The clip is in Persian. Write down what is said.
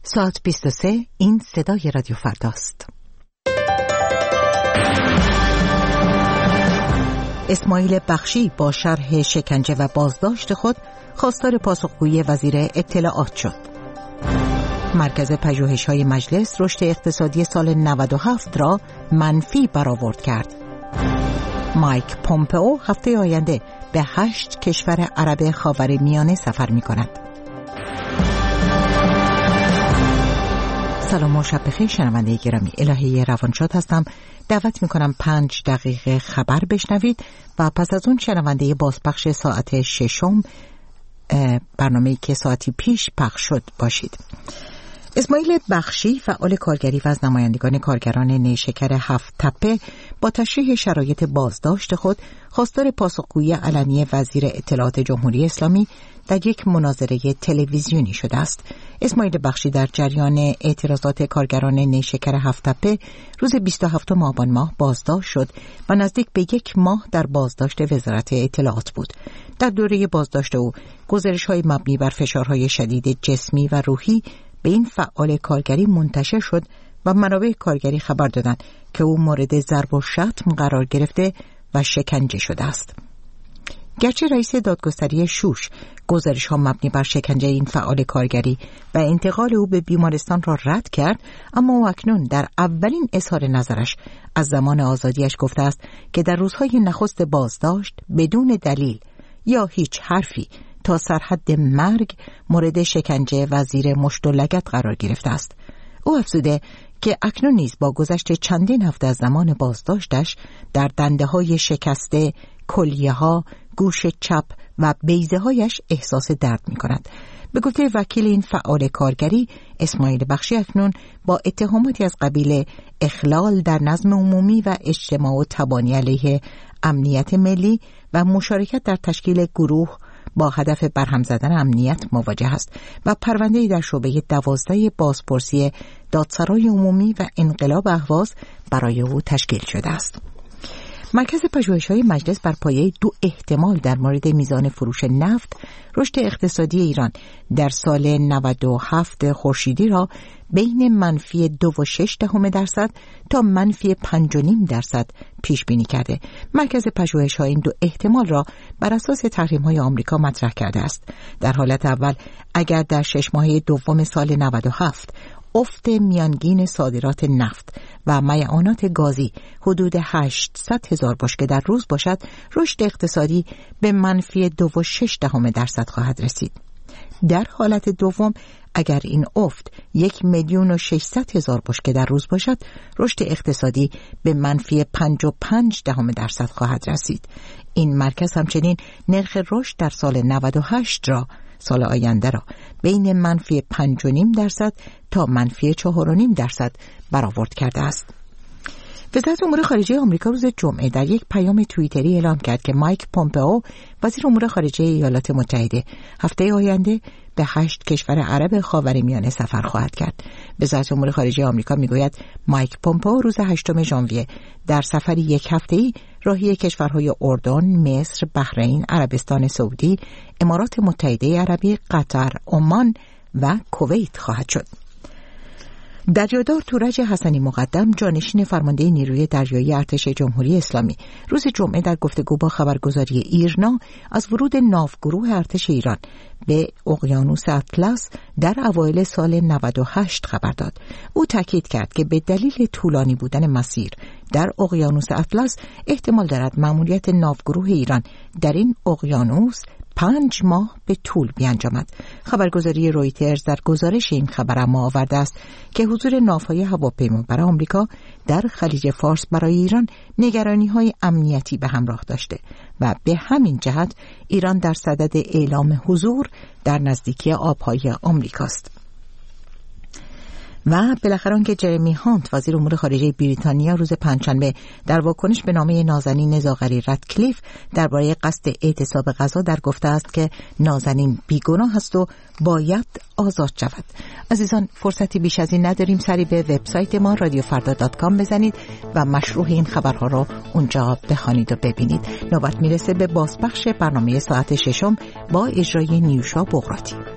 ساعت 23 این صدای رادیو فرداست. اسماعیل بخشی با شرح شکنجه و بازداشت خود خواستار پاسخگویی وزیر اطلاعات شد. مرکز پژوهش‌های مجلس رشد اقتصادی سال 97 را منفی برآورد کرد. مایک پومپئو هفته آینده به 8 کشور عرب خاورمیانه سفر می‌کند. سلام و شب بخیر شنونده گرامی، الهی روانشاد هستم. دعوت میکنم 5 دقیقه خبر بشنوید و پس از اون شنونده بازپخش ساعت 6 برنامه‌ای که ساعتی پیش پخش شد باشید. اسماعیل بخشی فعال کارگری و از نمایندگان کارگران نیشکر 7 تپه با تشریح شرایط بازداشت خود خواستار پاسخگویی علنی وزیر اطلاعات جمهوری اسلامی در یک مناظره تلویزیونی شده است. اسماعیل بخشی در جریان اعتراضات کارگران نیشکر 7 تپه روز 27 آبان ماه بازداشت شد و نزدیک به 1 ماه در بازداشت وزارت اطلاعات بود. در دوره بازداشت او گزارش‌های مبنی بر فشارهای شدید جسمی و روحی به این فعال کارگری منتشر شد و منابع کارگری خبر دادند که او مورد ضرب و شتم قرار گرفته و شکنجه شده است. گرچه رئیس دادگستری شوش گزارش‌ها مبنی بر شکنجه این فعال کارگری و انتقال او به بیمارستان را رد کرد، اما او اکنون در اولین اظهار نظرش از زمان آزادیش گفته است که در روزهای نخست بازداشت بدون دلیل یا هیچ حرفی تا سرحد مرگ مورد شکنجه و زیر مشت و لگد قرار گرفته است. او افزوده که اکنون نیز با گذشت چندین هفته از زمان بازداشتش در دنده‌های شکسته، کلیه‌ها، گوش چپ و بیضه‌هایش احساس درد می‌کند. به گفته وکیل این فعال کارگری، اسماعیل بخشی اکنون با اتهاماتی از قبیل اخلال در نظم عمومی و اجتماع و تبانی علیه امنیت ملی و مشارکت در تشکیل گروه با هدف برهم زدن امنیت مواجه است و پرونده‌ای در شعبه 12 بازپرسی دادسرای عمومی و انقلاب اهواز برای او تشکیل شده است. مرکز پژوهش‌های مجلس بر پایه 2 احتمال در مورد میزان فروش نفت رشد اقتصادی ایران در سال 97 خورشیدی را بین منفی 2.6% تا منفی 5.5% پیش بینی کرده. مرکز پژوهش‌ها این 2 احتمال را بر اساس تحریم‌های آمریکا مطرح کرده است. در حالت اول اگر در 6 ماهه دوم سال 97 افت میانگین صادرات نفت و میعانات گازی حدود 800,000 بشکه در روز باشد، رشد اقتصادی به منفی 2.6% خواهد رسید. در حالت دوم اگر این افت 1,600,000 بشکه در روز باشد، رشد اقتصادی به منفی 5.5% خواهد رسید. این مرکز همچنین نرخ رشد در سال 98 را سال آینده را بین منفی 5.5% تا منفی 4.5% برآورد کرده است. وزارت امور خارجه آمریکا روز جمعه در یک پیام توییتری اعلام کرد که مایک پومپئو وزیر امور خارجه ایالات متحده هفته آینده به 8 کشور عرب خاورمیانه سفر خواهد کرد. وزارت امور خارجه آمریکا میگوید مایک پومپئو روز 8 ژانویه در سفری 1 هفته‌ای راهی کشورهای اردن، مصر، بحرین، عربستان سعودی، امارات متحده عربی، قطر، عمان و کویت خواهد شد. دریادار تورج حسنی مقدم، جانشین فرمانده نیروی دریایی ارتش جمهوری اسلامی، روز جمعه در گفتگو با خبرگزاری ایرنا از ورود ناوگروه ارتش ایران به اقیانوس اطلس در اوایل سال 98 خبر داد. او تاکید کرد که به دلیل طولانی بودن مسیر در اقیانوس اطلس احتمال دارد مأموریت ناوگروه ایران در این اقیانوس 5 ماه به طول بیانجامد. خبرگزاری رویترز در گزارش این خبر اما آورده است که حضور ناوهای هواپیمابر آمریکا در خلیج فارس برای ایران نگرانی‌های امنیتی به همراه داشته و به همین جهت ایران در صدد اعلام حضور در نزدیکی آبهای آمریکاست. و بالاخره آنکه جرمی هانت وزیر امور خارجه بریتانیا روز پنجشنبه در واکنش به نامه نازنین زاغری رادکلیف درباره قصد اعتصاب غزه در گفته است که نازنین بیگناه است و باید آزاد شود. عزیزان، فرصتی بیش از این نداریم. سری به وبسایت ما radiofarda.com بزنید و مشروح این خبرها را اونجا بخوانید و ببینید. نوبت میرسه به بازپخش برنامه ساعت 6 با اجرای نیوشا بغراتی.